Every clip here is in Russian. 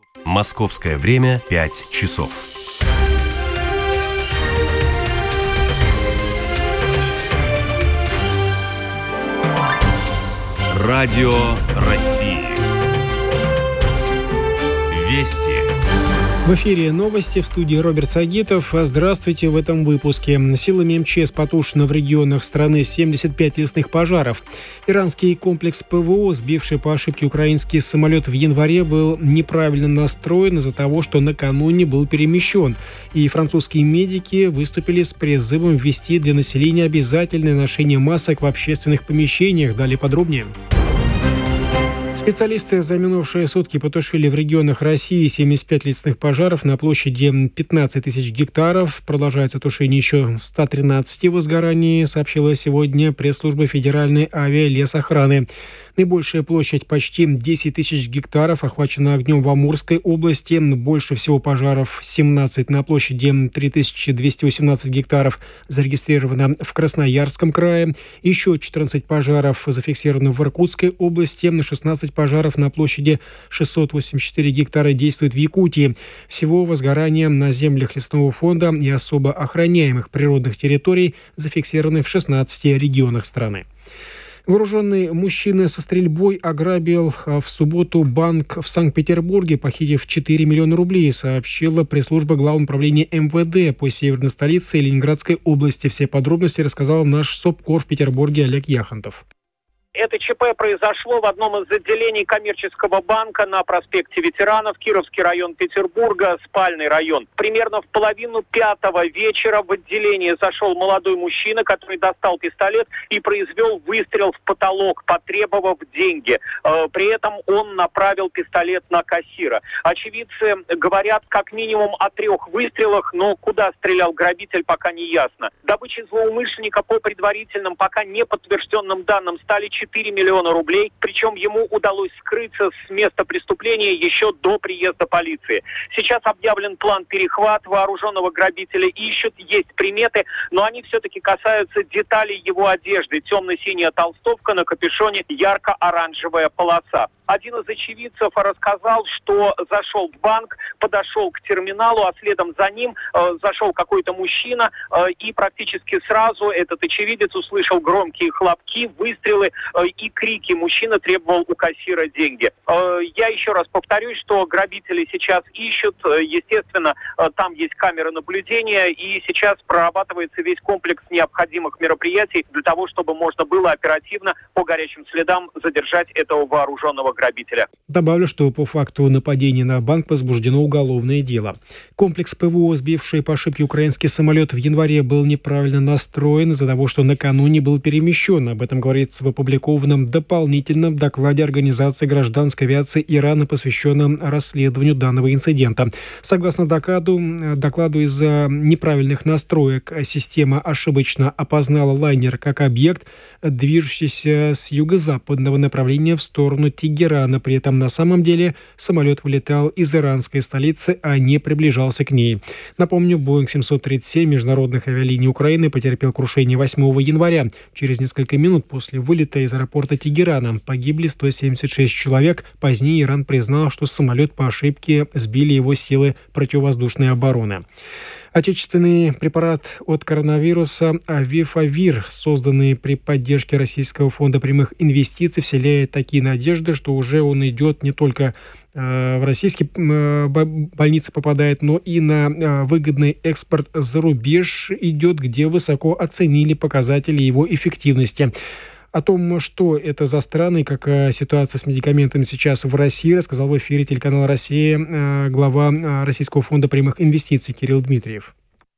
Московское время 5 часов. Радио России. Вести. В эфире новости, в студии Роберт Сагитов. Здравствуйте в этом выпуске. Силами МЧС потушено в регионах страны 75 лесных пожаров. Иранский комплекс ПВО, сбивший по ошибке украинский самолет в январе, был неправильно настроен из-за того, что накануне был перемещен. И французские медики выступили с призывом ввести для населения обязательное ношение масок в общественных помещениях. Далее подробнее. Специалисты за минувшие сутки потушили в регионах России 75 лесных пожаров на площади 15 тысяч гектаров. Продолжается тушение еще 113 возгораний, сообщила сегодня пресс-служба Федеральной авиалесохраны. Наибольшая площадь, почти 10 тысяч гектаров, охвачена огнем в Амурской области. Больше всего пожаров, 17 на площади 3218 гектаров, зарегистрировано в Красноярском крае. Еще 14 пожаров зафиксировано в Иркутской области. 16 пожаров на площади 684 гектара действуют в Якутии. Всего возгорания на землях лесного фонда и особо охраняемых природных территорий зафиксированы в 16 регионах страны. Вооруженный мужчина со стрельбой ограбил в субботу банк в Санкт-Петербурге, похитив 4 миллиона рублей, сообщила пресс-служба Главного управления МВД по северной столице Ленинградской области. Все подробности рассказал наш СОПКОР в Петербурге Олег Яхонтов. Это ЧП произошло в одном из отделений коммерческого банка на проспекте Ветеранов, Кировский район Петербурга, спальный район. Примерно в 4:30 вечера в отделение зашел молодой мужчина, который достал пистолет и произвел выстрел в потолок, потребовав деньги. При этом он направил пистолет на кассира. Очевидцы говорят как минимум о 3 выстрелах, но куда стрелял грабитель, пока не ясно. Добычей злоумышленника по предварительным, пока не подтвержденным данным стали 4 миллиона рублей, причем ему удалось скрыться с места преступления еще до приезда полиции. Сейчас объявлен план перехват, вооруженного грабителя ищут, есть приметы, но они все-таки касаются деталей его одежды. Темно-синяя толстовка, на капюшоне ярко-оранжевая полоса. Один из очевидцев рассказал, что зашел в банк, подошел к терминалу, а следом за ним зашел какой-то мужчина, и практически сразу этот очевидец услышал громкие хлопки, выстрелы и крики. Мужчина требовал у кассира деньги. Я еще раз повторюсь, что грабители сейчас ищут. Естественно, там есть камеры наблюдения, и сейчас прорабатывается весь комплекс необходимых мероприятий для того, чтобы можно было оперативно по горячим следам задержать этого вооруженного грабителя. Добавлю, что по факту нападения на банк возбуждено уголовное дело. Комплекс ПВО, сбивший по ошибке украинский самолет в январе, был неправильно настроен из-за того, что накануне был перемещен. Об этом говорится в опубликованном дополнительном докладе Организации гражданской авиации Ирана, посвященном расследованию данного инцидента. Согласно докладу, из-за неправильных настроек система ошибочно опознала лайнер как объект, движущийся с юго-западного направления в сторону Тегерана. При этом на самом деле самолет вылетал из иранской столицы, а не приближался к ней. Напомню, Boeing 737 международных авиалиний Украины потерпел крушение 8 января. Через несколько минут после вылета из аэропорта Тегерана погибли 176 человек. Позднее Иран признал, что самолет по ошибке сбили его силы противовоздушной обороны. Отечественный препарат от коронавируса Авифавир, созданный при поддержке Российского фонда прямых инвестиций, вселяет такие надежды, что уже он идет не только в российские больницы попадает, но и на выгодный экспорт за рубеж идет, где высоко оценили показатели его эффективности. О том, что это за страны и какая ситуация с медикаментами сейчас в России, рассказал в эфире телеканала «Россия» глава Российского фонда прямых инвестиций Кирилл Дмитриев.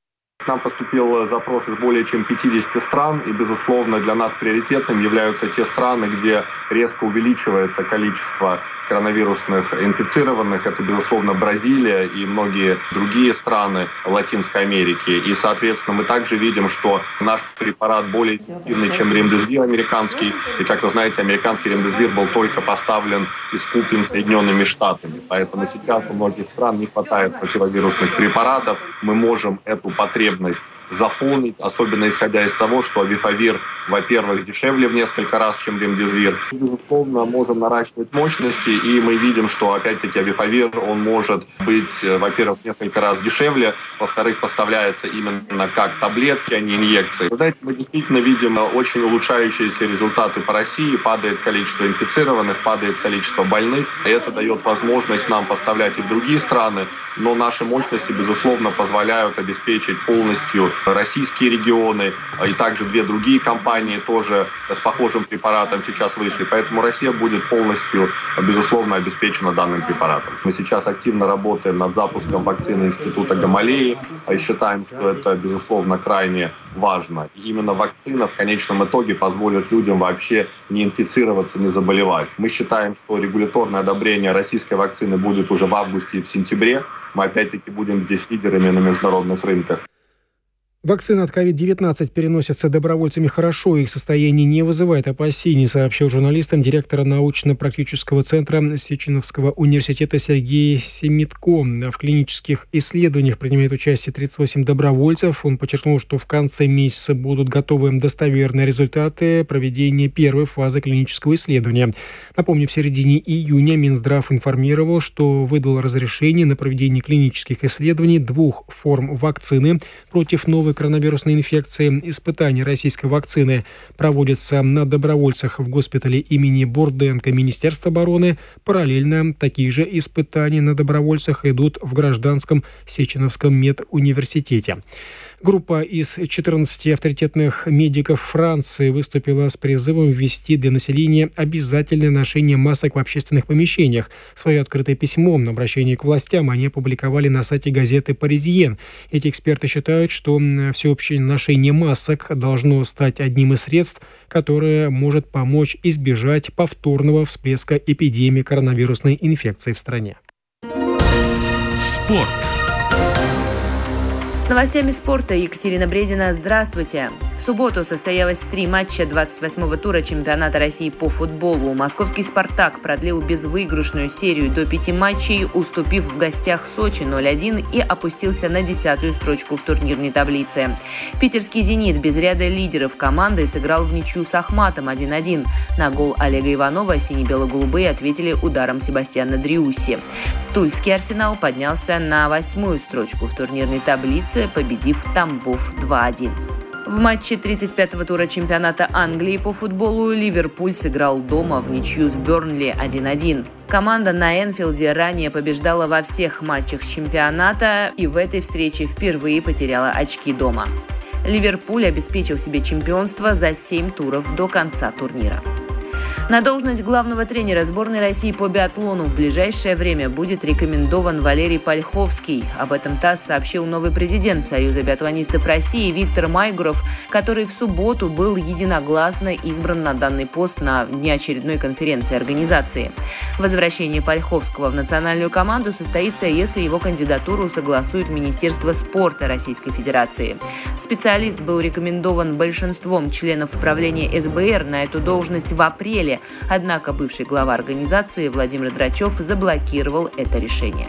К нам поступил запрос из более чем 50 стран, и, безусловно, для нас приоритетным являются те страны, где резко увеличивается количество коронавирусных инфицированных. Это, безусловно, Бразилия и многие другие страны Латинской Америки. И, соответственно, мы также видим, что наш препарат более эффективный, чем ремдесивир американский. И, как вы знаете, американский ремдесивир был только поставлен и скуплен Соединенными Штатами. Поэтому сейчас у многих стран не хватает противовирусных препаратов. Мы можем эту потребность заполнить, особенно исходя из того, что авифавир, во-первых, дешевле в несколько раз, чем ремдесивир. Безусловно, можем наращивать мощности, и мы видим, что, опять-таки, авифавир, он может быть, во-первых, в несколько раз дешевле, во-вторых, поставляется именно как таблетки, а не инъекции. Вы знаете, мы действительно видим очень улучшающиеся результаты по России, падает количество инфицированных, падает количество больных, и это дает возможность нам поставлять и в другие страны, но наши мощности, безусловно, позволяют обеспечить полностью российские регионы, и также 2 другие компании тоже с похожим препаратом сейчас вышли. Поэтому Россия будет полностью, безусловно, обеспечена данным препаратом. Мы сейчас активно работаем над запуском вакцины Института Гамалеи, и считаем, что это, безусловно, крайне важно. И именно вакцина в конечном итоге позволит людям вообще не инфицироваться, не заболевать. Мы считаем, что регуляторное одобрение российской вакцины будет уже в августе и в сентябре. Мы опять-таки будем здесь лидерами на международных рынках. Вакцина от COVID-19 переносится добровольцами хорошо, их состояние не вызывает опасений, сообщил журналистам директор научно-практического центра Сеченовского университета Сергей Семитко. В клинических исследованиях принимает участие 38 добровольцев. Он подчеркнул, что в конце месяца будут готовы достоверные результаты проведения первой фазы клинического исследования. Напомню, в середине июня Минздрав информировал, что выдал разрешение на проведение клинических исследований 2 форм вакцины против новой коронавирусной инфекции. Испытания российской вакцины проводятся на добровольцах в госпитале имени Бурденко Министерства обороны. Параллельно такие же испытания на добровольцах идут в гражданском Сеченовском медуниверситете. Группа из 14 авторитетных медиков Франции выступила с призывом ввести для населения обязательное ношение масок в общественных помещениях. Свое открытое письмо на обращение к властям они опубликовали на сайте газеты «Паризьен». Эти эксперты считают, что всеобщее ношение масок должно стать одним из средств, которое может помочь избежать повторного всплеска эпидемии коронавирусной инфекции в стране. Спорт. С новостями спорта Екатерина Бредина. Здравствуйте. В субботу состоялось 3 матча 28-го тура чемпионата России по футболу. Московский «Спартак» продлил безвыигрышную серию до 5 матчей, уступив в гостях Сочи 0-1 и опустился на 10-ю строчку в турнирной таблице. Питерский «Зенит» без ряда лидеров команды сыграл в ничью с «Ахматом» 1-1. На гол Олега Иванова сине-бело-голубые ответили ударом Себастьяна Дриусси. Тульский «Арсенал» поднялся на 8-ю строчку в турнирной таблице, победив Тамбов 2-1. В матче 35-го тура чемпионата Англии по футболу Ливерпуль сыграл дома в ничью с Бернли 1-1. Команда на Энфилде ранее побеждала во всех матчах чемпионата и в этой встрече впервые потеряла очки дома. Ливерпуль обеспечил себе чемпионство за 7 туров до конца турнира. На должность главного тренера сборной России по биатлону в ближайшее время будет рекомендован Валерий Польховский. Об этом ТАСС сообщил новый президент Союза биатлонистов России Виктор Майгуров, который в субботу был единогласно избран на данный пост на внеочередной конференции организации. Возвращение Польховского в национальную команду состоится, если его кандидатуру согласует Министерство спорта Российской Федерации. Специалист был рекомендован большинством членов правления СБР на эту должность в апреле. Однако бывший глава организации Владимир Драчев заблокировал это решение.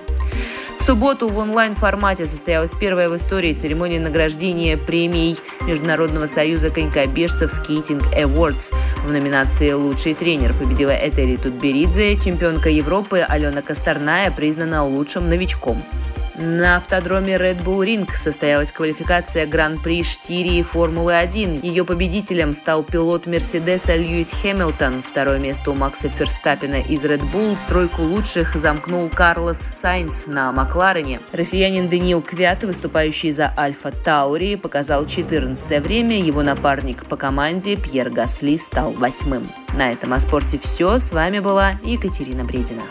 В субботу в онлайн-формате состоялась первая в истории церемония награждения премий Международного союза конькобежцев Skating Awards. В номинации «Лучший тренер» победила Этери Тутберидзе, чемпионка Европы Алена Косторная признана лучшим новичком. На автодроме Red Bull Ring состоялась квалификация Гран-при Штирии Формулы-1. Ее победителем стал пилот Мерседеса Льюис Хэмилтон. Второе место у Макса Ферстаппена из Red Bull. Тройку лучших замкнул Карлос Сайнс на Макларене. Россиянин Даниил Квят, выступающий за Альфа Таури, показал 14-е время. Его напарник по команде Пьер Гасли стал 8-м. На этом о спорте все. С вами была Екатерина Бредина.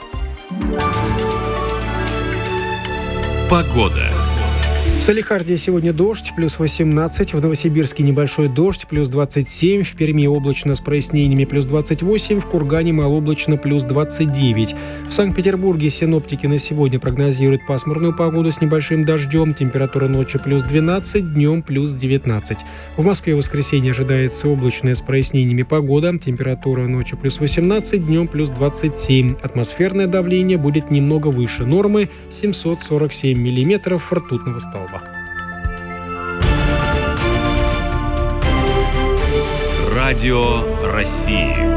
Погода. В Салехарде сегодня дождь, плюс 18, в Новосибирске небольшой дождь, плюс 27, в Перми облачно с прояснениями, плюс 28, в Кургане малооблачно, плюс 29. В Санкт-Петербурге синоптики на сегодня прогнозируют пасмурную погоду с небольшим дождем, температура ночью плюс 12, днем плюс 19. В Москве в воскресенье ожидается облачная с прояснениями погода, температура ночью плюс 18, днем плюс 27. Атмосферное давление будет немного выше нормы, 747 миллиметров ртутного столба. Радио России.